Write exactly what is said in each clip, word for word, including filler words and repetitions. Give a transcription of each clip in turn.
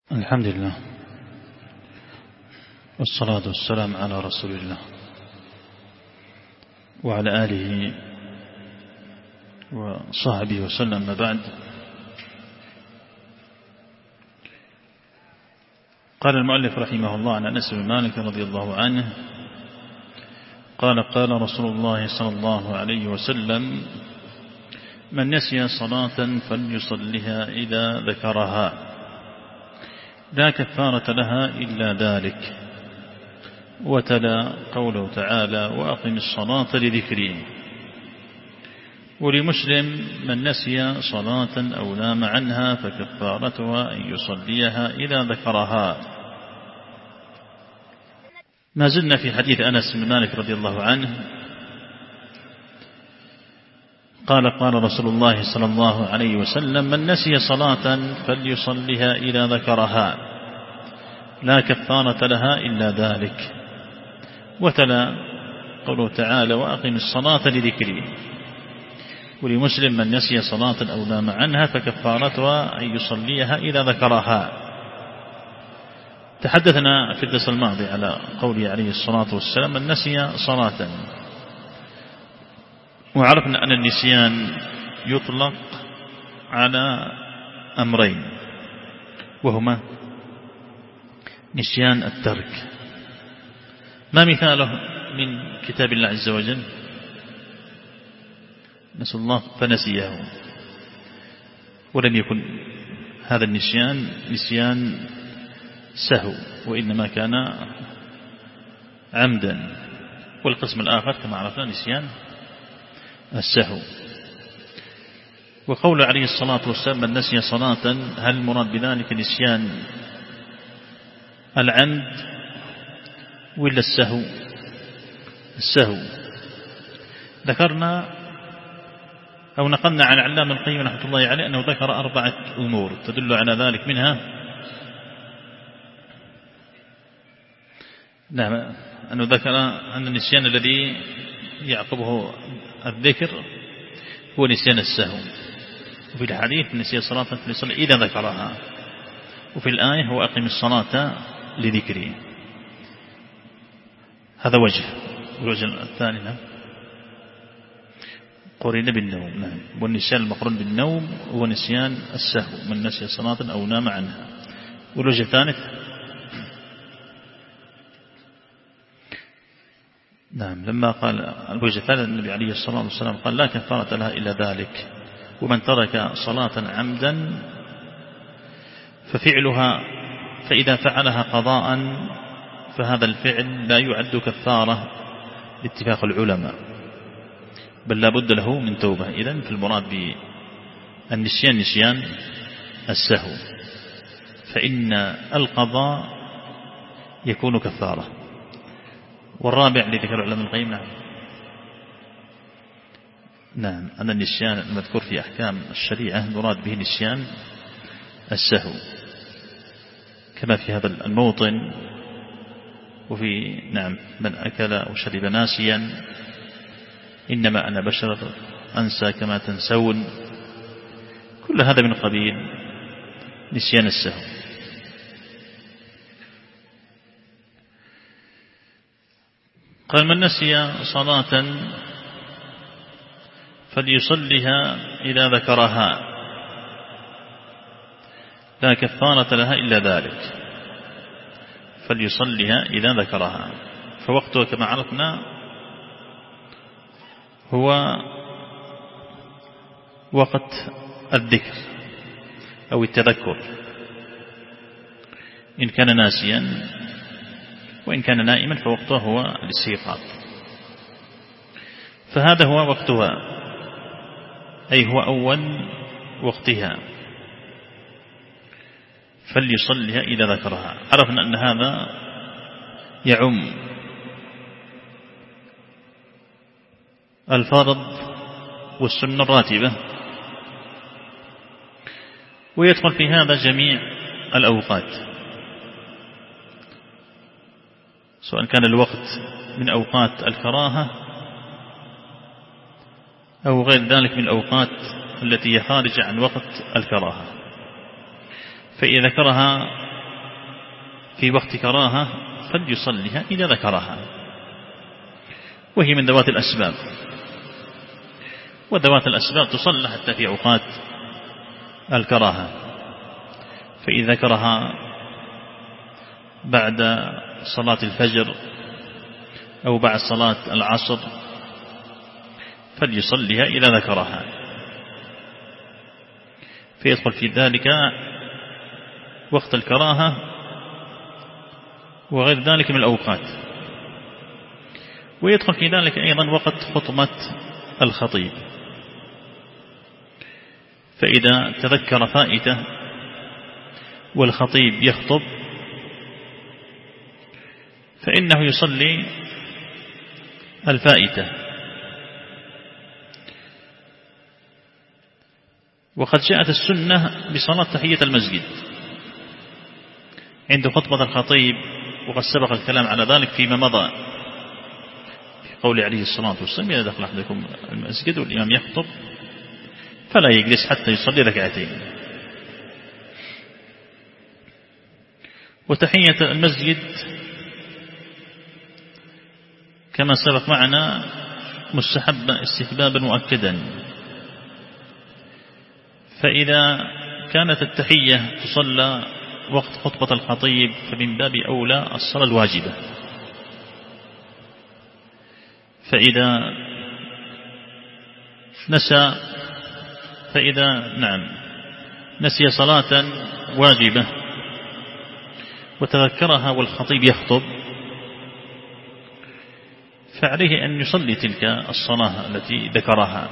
الحمد لله والصلاة والسلام على رسول الله وعلى آله وصحبه وسلم. ما بعد، قال المؤلف رحمه الله عن أنس بن مالك رضي الله عنه قال قال رسول الله صلى الله عليه وسلم: من نسي صلاة فليصلها إذا ذكرها لا كفارة لها إلا ذلك. وتلا قوله تعالى: وأقم الصلاة لذكري. ولمسلم: من نسي صلاة أو نام عنها فكفارتها أن يصليها إذا ذكرها. ما زلنا في حديث أنس بن مالك رضي الله عنه قال قال رسول الله صلى الله عليه وسلم: من نسي صلاة فليصلها إذا ذكرها لا كفارة لها إلا ذلك. وتلا قوله تعالى: وأقم الصلاة لذكري. ولمسلم: من نسي صلاة أو نام عنها فكفارتها أن يصليها إذا ذكرها. تحدثنا في الدرس الماضي على قوله عليه الصلاة والسلام: من نسي صلاة، وعرفنا أن النسيان يطلق على أمرين، وهما نسيان الترك. ما مثاله من كتاب الله عز وجل؟ نسأل الله فنسيه، ولم يكن هذا النسيان نسيان سهو، وإنما كان عمدا. والقسم الآخر كما عرفنا نسيان السهو. وقول عليه الصلاة والسلام: من نسي صلاة، هل المراد بذلك نسيان العمد ولا السهو؟ السهو. ذكرنا أو نقلنا عن علامة القيم رحمة الله عليه أنه ذكر أربعة أمور تدل على ذلك. منها نعم أنه ذكر أن النسيان الذي يعقبه الذكر هو نسيان السهو. وفي الحديث: من نسي صلاة فليصلي إذا ذكرها. وفي الآية: هو أقم الصلاة لذكري. هذا وجه. الوجه الثاني نعم قرن بالنوم. نعم. والنسيان المقرون بالنوم هو نسيان السهو، من نسي صلاة أو نام عنها. والوجه الثالث نعم لما قال الوجه الثالث النبي عليه الصلاة والسلام قال: لا كفارة لها إلا ذلك. ومن ترك صلاة عمدا ففعلها فإذا فعلها قضاء فهذا الفعل لا يعد كفارة باتفاق العلماء، بل لا بد له من توبة. إذن في المراد بالنسيان نسيان السهو، فإن القضاء يكون كفارة. والرابع لذكر علماء القيم نعم نعم أن النسيان المذكور في أحكام الشريعة مراد به نسيان السهو، كما في هذا الموطن. وفي نعم من أكل أو شرب ناسيا إنما أنا بشر أنسى كما تنسون. كل هذا من قبيل نسيان السهو. قال: من نسي صلاة فليصلها إذا ذكرها لا كفارة لها إلا ذلك. فليصلها إذا ذكرها، فوقتها كما عرفنا هو وقت الذكر أو التذكر، إن كان ناسيا، وإن كان نائما فوقتها هو الاستيقاظ. فهذا هو وقتها، أي هو أول وقتها. فليصلها إذا ذكرها. عرفنا أن هذا يعم الفرض والسنة الراتبة، ويدخل في هذا جميع الأوقات، سواء كان الوقت من أوقات الكراهة أو غير ذلك من الأوقات التي هي خارجة عن وقت الكراهة. فإذا ذكرها في وقت كراهة فليصليها إذا ذكرها، وهي من ذوات الأسباب، وذوات الأسباب تصلى حتى في أوقات الكراهة. فإذا ذكرها بعد صلاة الفجر أو بعد صلاة العصر فليصليها إذا ذكرها، فيدخل في ذلك وقت الكراهة وغير ذلك من الأوقات. ويدخل في ذلك أيضا وقت خطبة الخطيب، فإذا تذكر فائته والخطيب يخطب فإنه يصلي الفائتة. وقد جاءت السنة بصلاة تحية المسجد عند خطبة الخطيب، وقد سبق الكلام على ذلك فيما مضى في قول عليه الصلاة والسلام: إذا دخل أحدكم المسجد والإمام يخطب فلا يجلس حتى يصلي ركعتين. وتحية المسجد كما سبق معنا مستحب استحبابا مؤكدا، فإذا كانت التحية تصلى وقت خطبة الخطيب فمن باب أولى الصلاة الواجبة. فإذا نسى فإذا نعم نسي صلاة واجبة وتذكرها والخطيب يخطب فعليه أن يصلي تلك الصلاة التي ذكرها،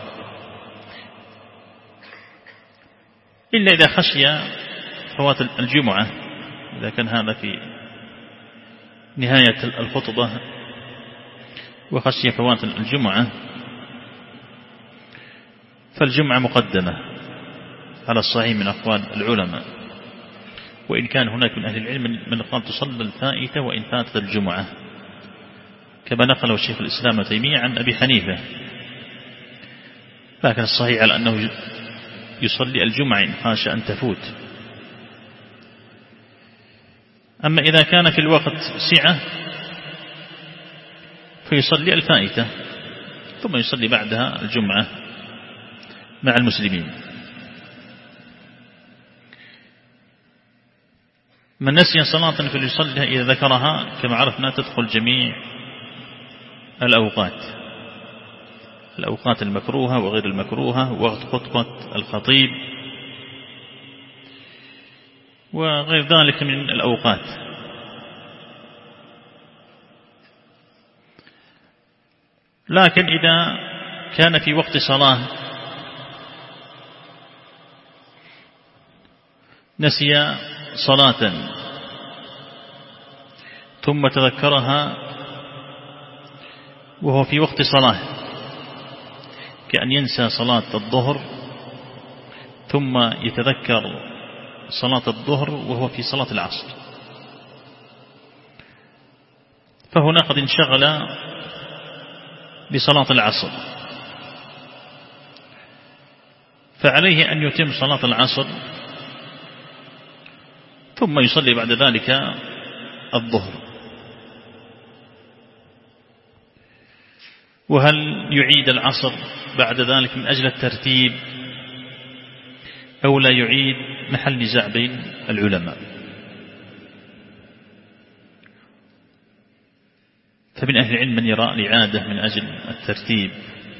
إلا إذا خشي فوات الجمعة، إذا كان هذا في نهاية الخطبة وخشي فوات الجمعة فالجمعة مقدمة على الصحيح من أقوال العلماء، وإن كان هناك من أهل العلم من قال تصلى الفائتة وإن فاتت الجمعة، كما نقله الشيخ الإسلام تيمية عن أبي حنيفة، لكن الصحيح على أنه يصلي الجمعة إن خاش أن تفوت. أما إذا كان في الوقت سعة فيصلي الفائتة ثم يصلي بعدها الجمعة مع المسلمين. من نسي صلاة فليصليها إذا ذكرها، كما عرفنا تدخل جميع الأوقات، الأوقات المكروهة وغير المكروهة، وقت خطبة الخطيب وغير ذلك من الأوقات. لكن إذا كان في وقت صلاة نسي صلاة ثم تذكرها وهو في وقت صلاة، كأن ينسى صلاة الظهر ثم يتذكر صلاة الظهر وهو في صلاة العصر، فهنا قد انشغل بصلاة العصر، فعليه أن يتم صلاة العصر ثم يصلي بعد ذلك الظهر. وهل يعيد العصر بعد ذلك من أجل الترتيب أو لا يعيد؟ محل نزاع بين العلماء. فمن أهل العلم من يرى الإعادة من أجل الترتيب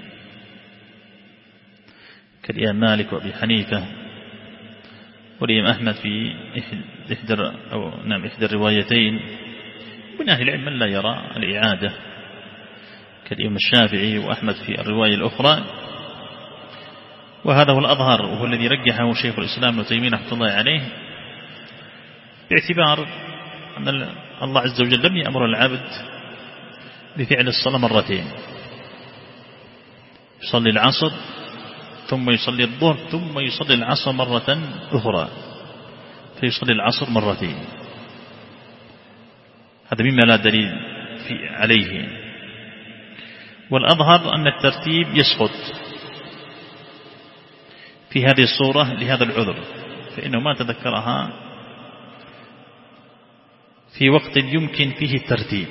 كالإمام مالك وأبي حنيفة والإمام أحمد في إحدى أو نعم إحدى الروايتين. من أهل العلم من لا يرى الإعادة كالإمام الشافعي وأحمد في الرواية الأخرى، وهذا هو الأظهر وهو الذي رجحه شيخ الإسلام ابن تيمية رحمه الله عليه، باعتبار أن الله عز وجل لم يأمر العبد بفعل الصلاة مرتين، يصلي العصر ثم يصلي الظهر ثم يصلي العصر مرة أخرى، فيصلي العصر مرتين. هذا مما لا دليل في عليه. والأظهر أن الترتيب يسقط في هذه الصورة لهذا العذر، فإنه ما تذكرها في وقت يمكن فيه الترتيب،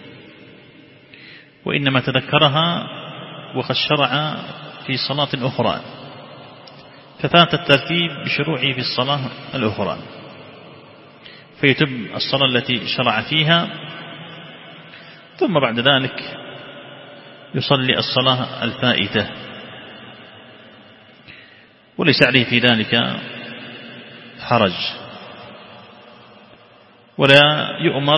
وإنما تذكرها وقد شرع في صلاة أخرى ففات الترتيب بشروعه في الصلاة الأخرى، فيتم الصلاة التي شرع فيها، ثم بعد ذلك يصلي الصلاة الفائتة، وليس عليه في ذلك حرج، ولا يؤمر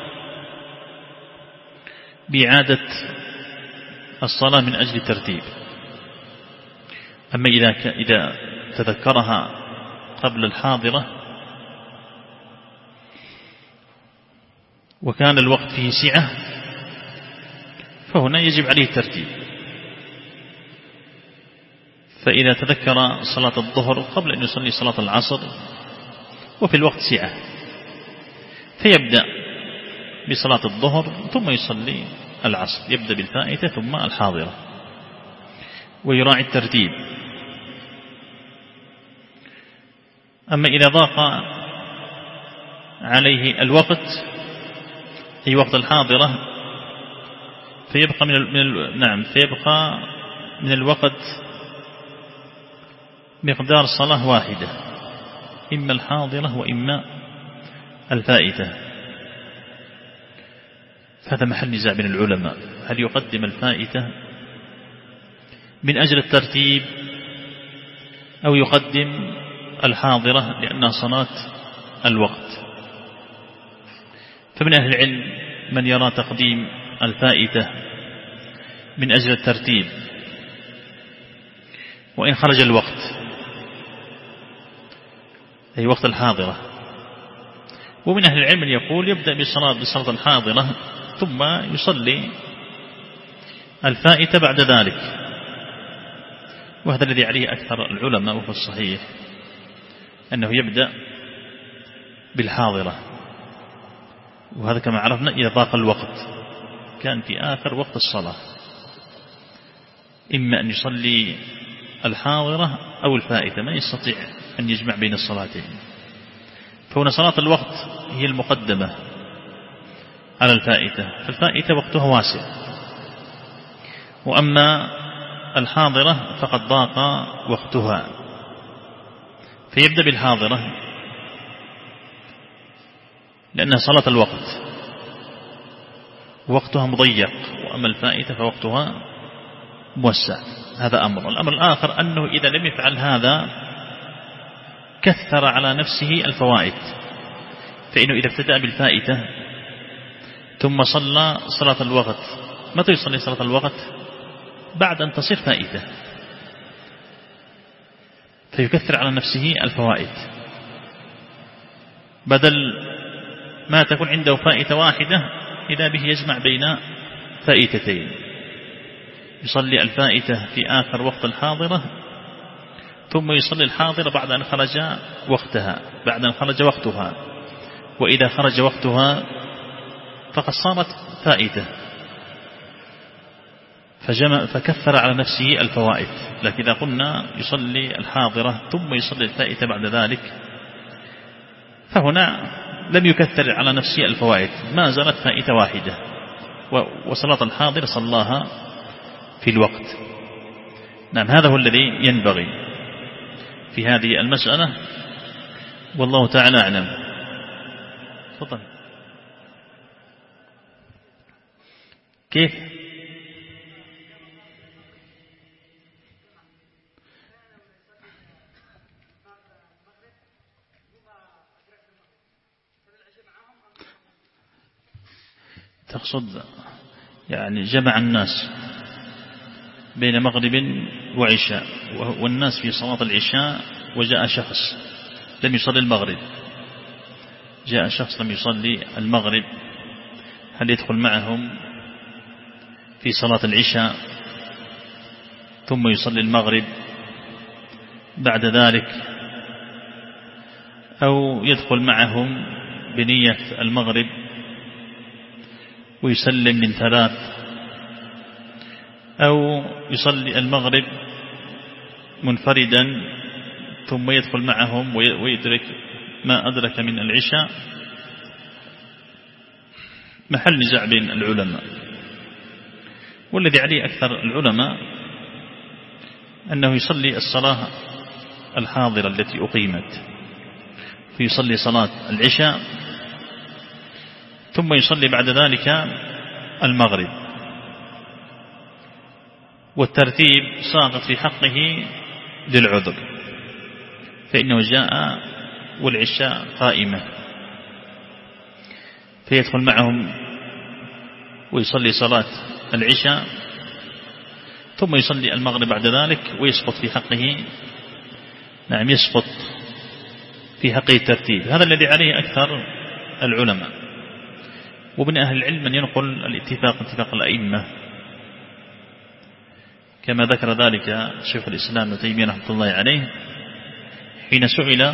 بإعادة الصلاة من أجل الترتيب. أما إذا إذا تذكرها قبل الحاضرة وكان الوقت فيه سعة فهنا يجب عليه الترتيب. فإذا تذكر صلاة الظهر قبل أن يصلي صلاة العصر وفي الوقت سعة فيبدأ بصلاة الظهر ثم يصلي العصر، يبدأ بالفائتة ثم الحاضرة، ويراعي الترتيب. أما إذا ضاق عليه الوقت أي وقت الحاضرة فيبقى من, من نعم فيبقى من الوقت مقدار صلاة واحدة، إما الحاضرة وإما الفائتة. هذا محل نزاع بين العلماء، هل يقدم الفائتة من أجل الترتيب أو يقدم الحاضرة لأنها صلاة الوقت. فمن أهل العلم من يرى تقديم الفائتة من أجل الترتيب وإن خرج الوقت أي وقت الحاضرة، ومن أهل العلم من يقول يبدأ بالصلاة بالصلاة الحاضرة ثم يصلي الفائتة بعد ذلك، وهذا الذي عليه أكثر العلماء وهو الصحيح أنه يبدأ بالحاضرة، وهذا كما عرفنا إذا ضاق الوقت كان في آخر وقت الصلاة، إما أن يصلي الحاضرة أو الفائتة، ما يستطيع أن يجمع بين الصلاتين. فهنا صلاة الوقت هي المقدمة على الفائتة، فالفائتة وقتها واسع، وأما الحاضرة فقد ضاق وقتها، فيبدأ بالحاضرة لأنها صلاة الوقت وقتها مضيق، وأما الفائتة فوقتها موسع. هذا أمر. الأمر الآخر أنه إذا لم يفعل هذا كثر على نفسه الفوائد، فإنه إذا ابتدأ بالفائتة ثم صلى صلاة الوقت، متى يصلي صلاة الوقت؟ بعد أن تصير فائتة، فيكثر على نفسه الفوائد، بدل ما تكون عنده فائتة واحدة إذا به يجمع بين فائتتين، يصلي الفائتة في آخر وقت الحاضرة ثم يصلي الحاضرة بعد أن خرج وقتها بعد أن خرج وقتها، وإذا خرج وقتها فقد صارت فائتة، فجمع فكثر على نفسه الفوائد. لكن إذا قلنا يصلي الحاضرة ثم يصلي الفائتة بعد ذلك فهنا لم يكثر على نفسه الفوائد، ما زالت فائتة واحدة، وصلاة الحاضر صلاها في الوقت. نعم، هذا هو الذي ينبغي في هذه المسألة، والله تعالى أعلم. تفضل. كيف؟ تقصد يعني جمع الناس بين مغرب وعشاء، والناس في صلاة العشاء وجاء شخص لم يصلي المغرب، جاء شخص لم يصلي المغرب، هل يدخل معهم في صلاة العشاء ثم يصلي المغرب بعد ذلك، أو يدخل معهم بنية المغرب ويسلم من ثلاث، أو يصلي المغرب منفردا ثم يدخل معهم ويدرك ما أدرك من العشاء، محل نزاع بين العلماء، والذي عليه أكثر العلماء أنه يصلي الصلاة الحاضرة التي أقيمت، فيصلي صلاة العشاء ثم يصلي بعد ذلك المغرب، والترتيب ساقط في حقه للعذر، فإنه جاء والعشاء قائمة فيدخل معهم ويصلي صلاة العشاء ثم يصلي المغرب بعد ذلك، ويسقط في حقه نعم يسقط في حقه الترتيب. هذا الذي عليه أكثر العلماء، ومن أهل العلم من ينقل الاتفاق اتفاق الأئمة، كما ذكر ذلك شيخ الإسلام ابن تيمية رحمة الله عليه حين سئل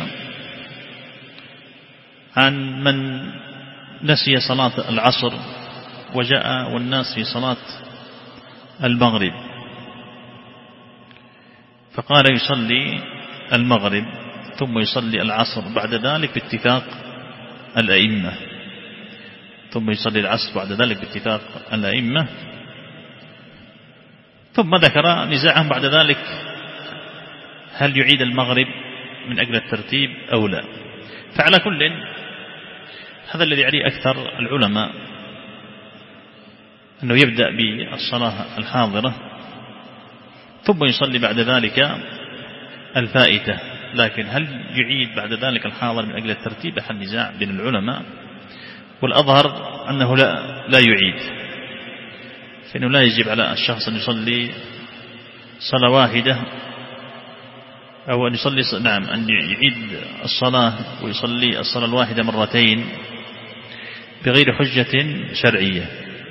عن من نسي صلاة العصر وجاء والناس في صلاة المغرب، فقال يصلي المغرب ثم يصلي العصر بعد ذلك باتفاق الأئمة، ثم يصلي العصر بعد ذلك باتفاق الأئمة، ثم ذكر نزاعهم بعد ذلك هل يعيد المغرب من أجل الترتيب أو لا. فعلى كل هذا الذي عليه أكثر العلماء أنه يبدأ بالصلاة الحاضرة ثم يصلي بعد ذلك الفائتة، لكن هل يعيد بعد ذلك الحاضر من أجل الترتيب حل نزاع بين العلماء، والأظهر أنه لا, لا يعيد، فإنه لا يجب على الشخص أن يصلي صلاة واحدة أو أن يصلي نعم أن يعيد الصلاة ويصلي الصلاة الواحدة مرتين بغير حجة شرعية.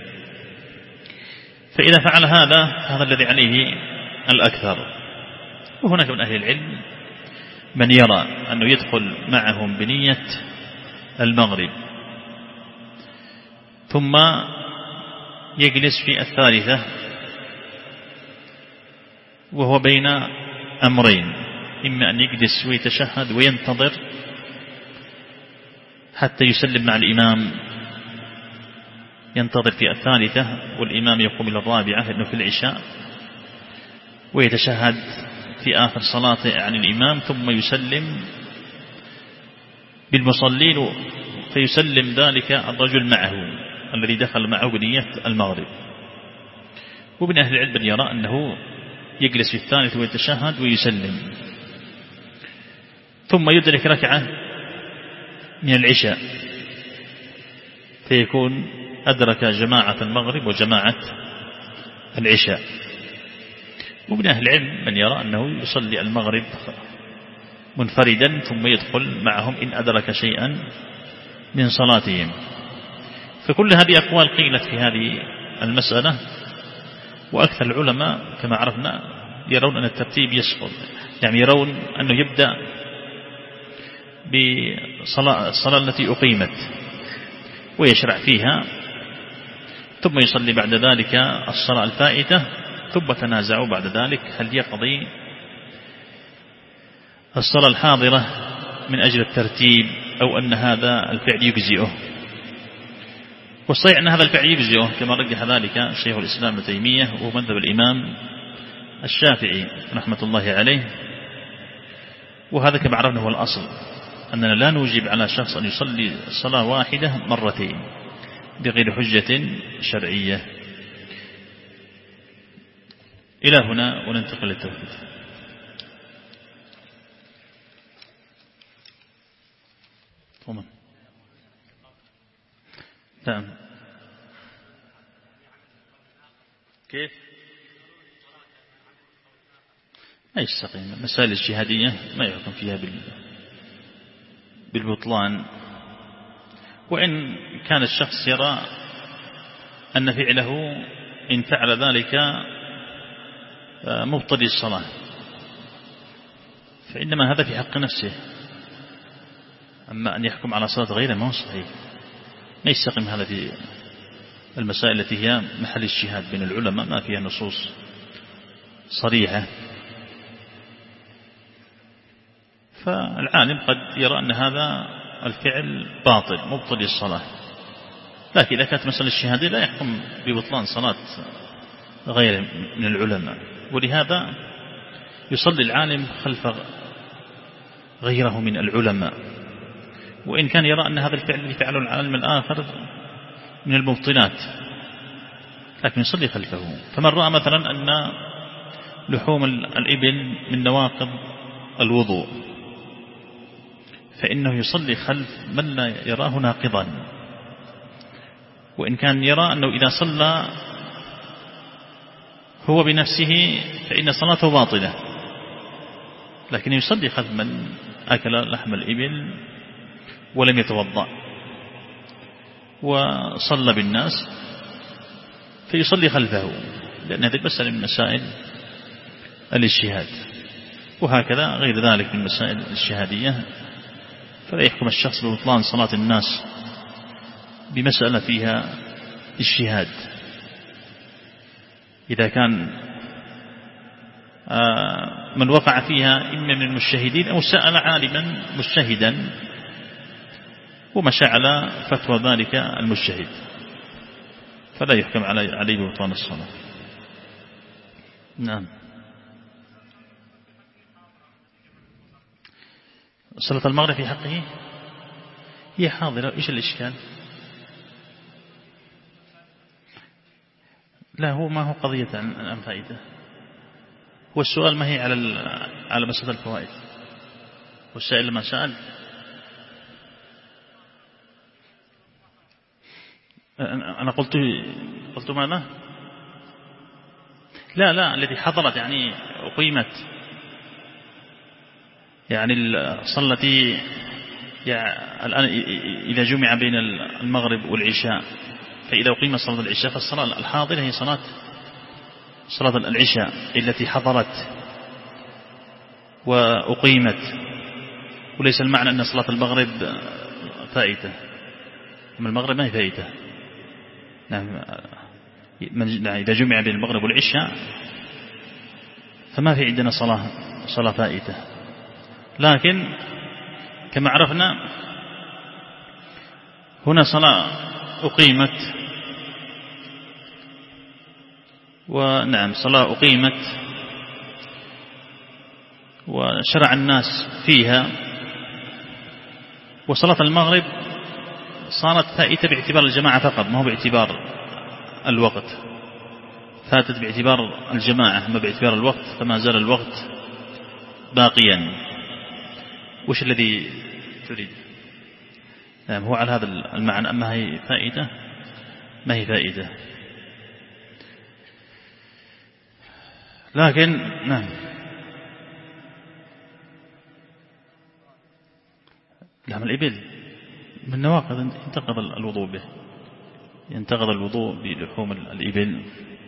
فإذا فعل هذا هذا الذي عليه الأكثر. وهناك من أهل العلم من يرى أنه يدخل معهم بنية المغرب ثم يجلس في الثالثة وهو بين أمرين، إما أن يجلس ويتشهد وينتظر حتى يسلم مع الإمام، ينتظر في الثالثة والإمام يقوم إلى الرابعة لأنه في العشاء، ويتشهد في آخر صلاته عن الإمام ثم يسلم بالمصلين، فيسلم ذلك الرجل معه الذي دخل معه بنية المغرب. ومن أهل العلم يرى أنه يجلس في الثالث ويتشهد ويسلم ثم يدرك ركعة من العشاء فيكون أدرك جماعة المغرب وجماعة العشاء. ومن أهل العلم من يرى أنه يصلي المغرب منفردا ثم يدخل معهم إن أدرك شيئا من صلاتهم. فكل هذه أقوال قيلت في هذه المسألة، وأكثر العلماء كما عرفنا يرون أن الترتيب يسقط، يعني يرون أنه يبدأ بالصلاة الصلاة التي أقيمت ويشرع فيها ثم يصلي بعد ذلك الصلاة الفائتة، ثم تنازعوا بعد ذلك هل يقضي الصلاة الحاضرة من أجل الترتيب أو أن هذا الفعل يجزئه. والصحيح أن هذا الفعل يجزئه كما رجح ذلك شيخ الإسلام ابن تيمية ومذهب الإمام الشافعي رحمة الله عليه. وهذا كما عرفنا هو الأصل، أننا لا نوجب على شخص أن يصلي صلاة واحدة مرتين بغير حجة شرعية. إلى هنا وننتقل للتوحيد. طبعا نعم. كيف ما يستقيم المسائل الاجتهادية ما يحكم فيها بالبطلان، وإن كان الشخص يرى أن فعله إن فعل ذلك مبطل الصلاة فإنما هذا في حق نفسه، أما أن يحكم على صلاة غيره ما هو صحيح. ما يستقيم هذا في المسائل التي هي محل اجتهاد بين العلماء ما فيها نصوص صريحة. فالعالم قد يرى أن هذا الفعل باطل مبطل الصلاة لكن إذا كانت مسألة الشهادة لا يحكم ببطلان صلاة غير من العلماء، ولهذا يصلي العالم خلف غيره من العلماء، وإن كان يرى أن هذا الفعل الذي فعله العالم الآخر من المبطلات، لكن يصلي خلفه. فمن رأى مثلا أن لحوم الإبل من نواقض الوضوء فإنه يصلي خلف من لا يراه ناقضا، وإن كان يرى أنه إذا صلى هو بنفسه فإن صلاته باطلة، لكن يصلي خلف من أكل لحم الإبل ولم يتوضأ وصلى بالناس فيصلي خلفه، لأن هذه مسألة من مسائل الاجتهاد، وهكذا غير ذلك من المسائل الاجتهادية. فلا يحكم الشخص ببطلان صلاة الناس بمسألة فيها اجتهاد. إذا كان من وقع فيها إما من المجتهدين أو سأل عالما مجتهدا ومشى على فتوى ذلك المجتهد، فلا يحكم عليه ببطلان الصلاة. نعم. صلاة المغرب في حقه هي حاضرة، إيش الإشكال؟ لا، هو ما هو قضية عن فائدة، هو السؤال ما هي على على مسألة الفوائد، والسائل لما سأل أنا قلت قلت ماذا؟ لا لا التي حضرت يعني أقيمت، يعني صلتي يعني الآن إذا جمع بين المغرب والعشاء، فإذا أقيمت صلاة العشاء فالصلاة الحاضرة هي صلاة صلاة العشاء التي حضرت وأقيمت، وليس المعنى أن صلاة المغرب فائتة، أما المغرب ما هي فائتة. نعم، إذا جمع بين المغرب والعشاء فما في عندنا صلاة صلاة فائتة، لكن كما عرفنا هنا صلاة أقيمت، ونعم صلاة أقيمت وشرع الناس فيها، وصلاة المغرب صارت فائتة باعتبار الجماعة فقط، ما هو باعتبار الوقت، فاتت باعتبار الجماعة ما باعتبار الوقت، فما زال الوقت باقيا. وش الذي تريد؟ نعم، هو على هذا المعنى. أما هي فائدة ما هي فائدة، لكن نعم لحم الإبل من نواقض ينتقض الوضوء به، ينتقض الوضوء بلحوم الإبل.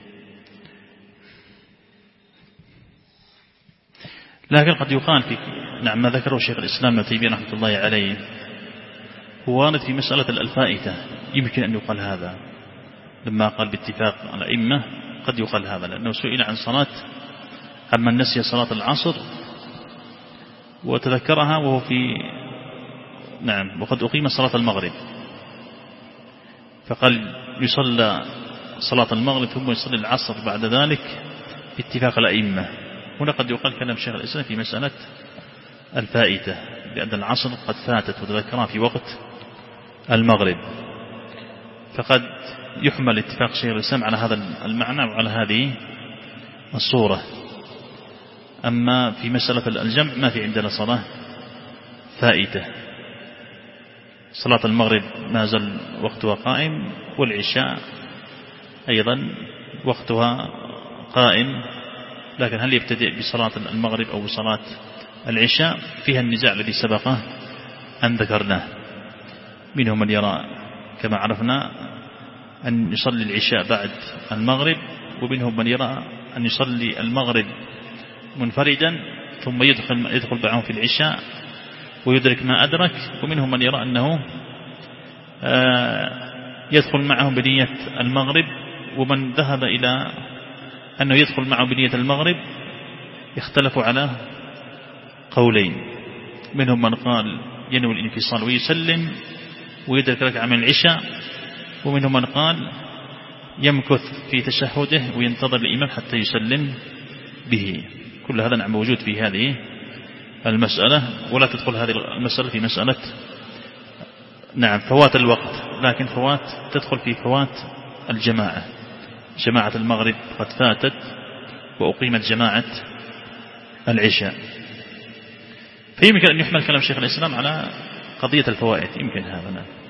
لكن قد يقال في نعم ما ذكره شيخ الإسلام ابن تيمية رحمة الله عليه هو وارد في مسألة الفائتة، يمكن أن يقال هذا لما قال باتفاق الأئمة، قد يقال هذا لأنه سئل عن صلاة عمن نسي صلاة العصر وتذكرها وهو في نعم وقد أقيم صلاة المغرب، فقال يصلى صلاة المغرب ثم يصلي العصر بعد ذلك باتفاق الأئمة. هنا قد يقال كلام شيخ الإسلام في مسألة الفائتة، لأن العصر قد فاتت وتذكرها في وقت المغرب، فقد يحمل اتفاق شيخ الإسلام على هذا المعنى وعلى هذه الصورة. أما في مسألة الجمع ما في عندنا صلاة فائتة، صلاة المغرب ما زال وقتها قائم، والعشاء أيضا وقتها قائم، لكن هل يبتدئ بصلاة المغرب أو بصلاة العشاء فيها النزاع الذي سبقه أن ذكرناه. منهم من يرى كما عرفنا أن يصلي العشاء بعد المغرب، ومنهم من يرى أن يصلي المغرب منفردا ثم يدخل يدخل معهم في العشاء ويدرك ما أدرك، ومنهم من يرى أنه يدخل معهم بنية المغرب، ومن ذهب إلى أنه يدخل معه بنية المغرب يختلفوا على قولين. منهم من قال ينوي الانفصال ويسلم ويدرك ركعة من العشاء، ومنهم من قال يمكث في تشهده وينتظر الإمام حتى يسلم به. كل هذا نعم موجود في هذه المسألة، ولا تدخل هذه المسألة في مسألة نعم فوات الوقت، لكن فوات تدخل في فوات الجماعة. جماعة المغرب قد فاتت وأقيمت جماعة العشاء، فيمكن أن يحمل كلام شيخ الإسلام على قضية الفوائد، يمكن هذا.